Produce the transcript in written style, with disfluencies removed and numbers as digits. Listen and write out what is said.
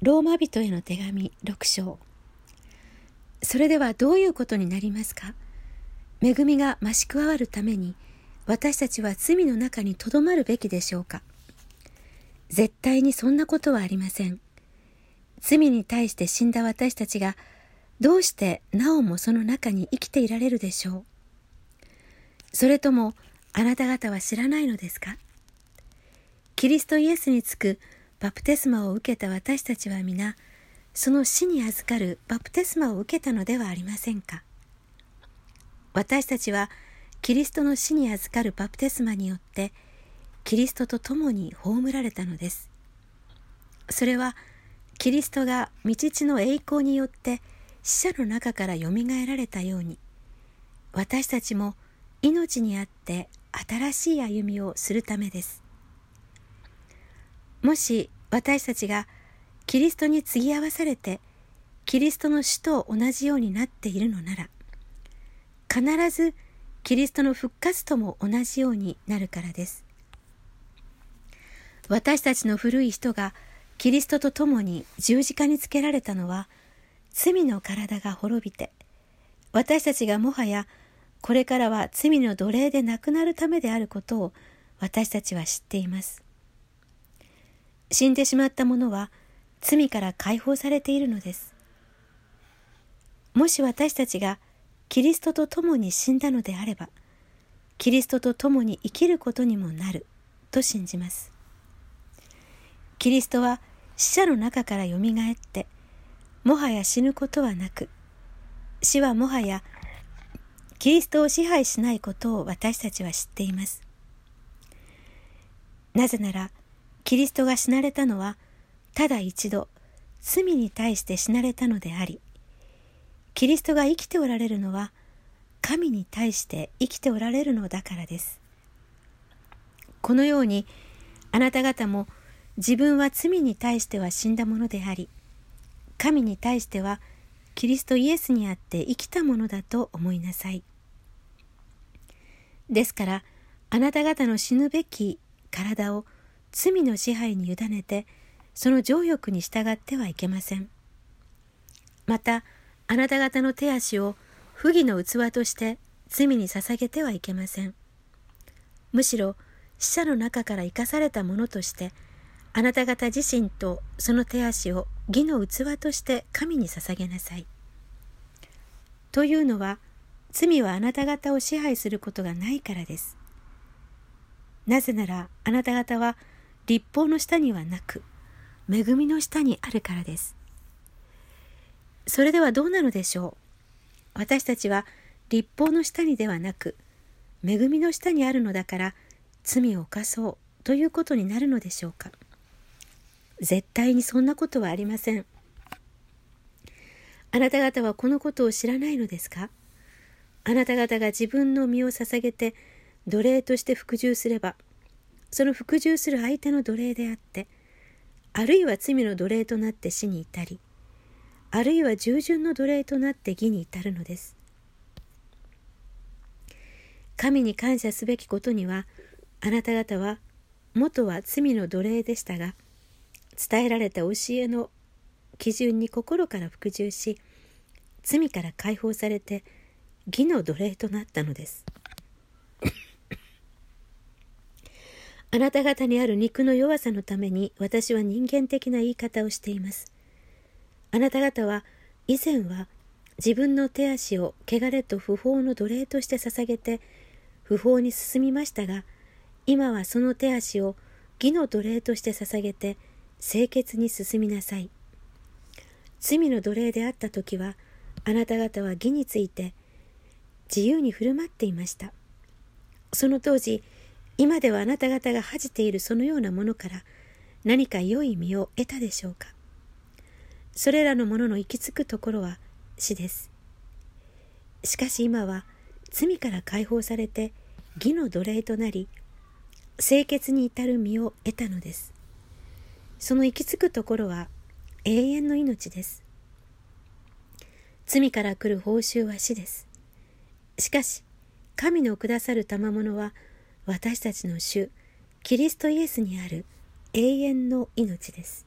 ローマ人への手紙6章。それではどういうことになりますか？恵みが増し加わるために私たちは罪の中にとどまるべきでしょうか？絶対にそんなことはありません。罪に対して死んだ私たちがどうしてなおもその中に生きていられるでしょう？それともあなた方は知らないのですか？キリストイエスにつくバプテスマを受けた私たちは皆、その死に預かるバプテスマを受けたのではありませんか？私たちはキリストの死に預かるバプテスマによってキリストと共に葬られたのです。それはキリストが御父の栄光によって死者の中からよみがえられたように、私たちも命にあって新しい歩みをするためです。もし私たちがキリストに継ぎ合わされてキリストの死と同じようになっているのなら、必ずキリストの復活とも同じようになるからです。私たちの古い人がキリストと共に十字架につけられたのは、罪の体が滅びて、私たちがもはやこれからは罪の奴隷でなくなるためであることを私たちは知っています。死んでしまった者は罪から解放されているのです。もし私たちがキリストと共に死んだのであれば、キリストと共に生きることにもなると信じます。キリストは死者の中からよみがえって、もはや死ぬことはなく、死はもはやキリストを支配しないことを私たちは知っています。なぜなら、キリストが死なれたのは、ただ一度、罪に対して死なれたのであり、キリストが生きておられるのは、神に対して生きておられるのだからです。このように、あなた方も自分は罪に対しては死んだものであり、神に対してはキリストイエスにあって生きたものだと思いなさい。ですから、あなた方の死ぬべき体を罪の支配に委ねて、その情欲に従ってはいけません。また、あなた方の手足を不義の器として罪に捧げてはいけません。むしろ、死者の中から生かされたものとして、あなた方自身とその手足を義の器として神に捧げなさい。というのは、罪はあなた方を支配することがないからです。なぜなら、あなた方は律法の下にはなく、恵みの下にあるからです。それではどうなのでしょう？私たちは律法の下にではなく、恵みの下にあるのだから、罪を犯そうということになるのでしょうか？絶対にそんなことはありません。あなた方はこのことを知らないのですか？あなた方が自分の身を捧げて奴隷として服従すれば、その服従する相手の奴隷であって、あるいは罪の奴隷となって死に至り、あるいは従順の奴隷となって義に至るのです。神に感謝すべきことには、あなた方は元は罪の奴隷でしたが、伝えられた教えの基準に心から服従し、罪から解放されて義の奴隷となったのです。あなた方にある肉の弱さのために私は人間的な言い方をしています。あなた方は以前は自分の手足を汚れと不法の奴隷として捧げて不法に進みましたが、今はその手足を義の奴隷として捧げて清潔に進みなさい。罪の奴隷であった時は、あなた方は義について自由に振る舞っていました。その当時、今ではあなた方が恥じているそのようなものから何か良い実を得たでしょうか？それらのものの行き着くところは死です。しかし今は罪から解放されて義の奴隷となり、清潔に至る実を得たのです。その行き着くところは永遠の命です。罪から来る報酬は死です。しかし、神のくださる賜物は私たちの主キリストイエスにある永遠の命です。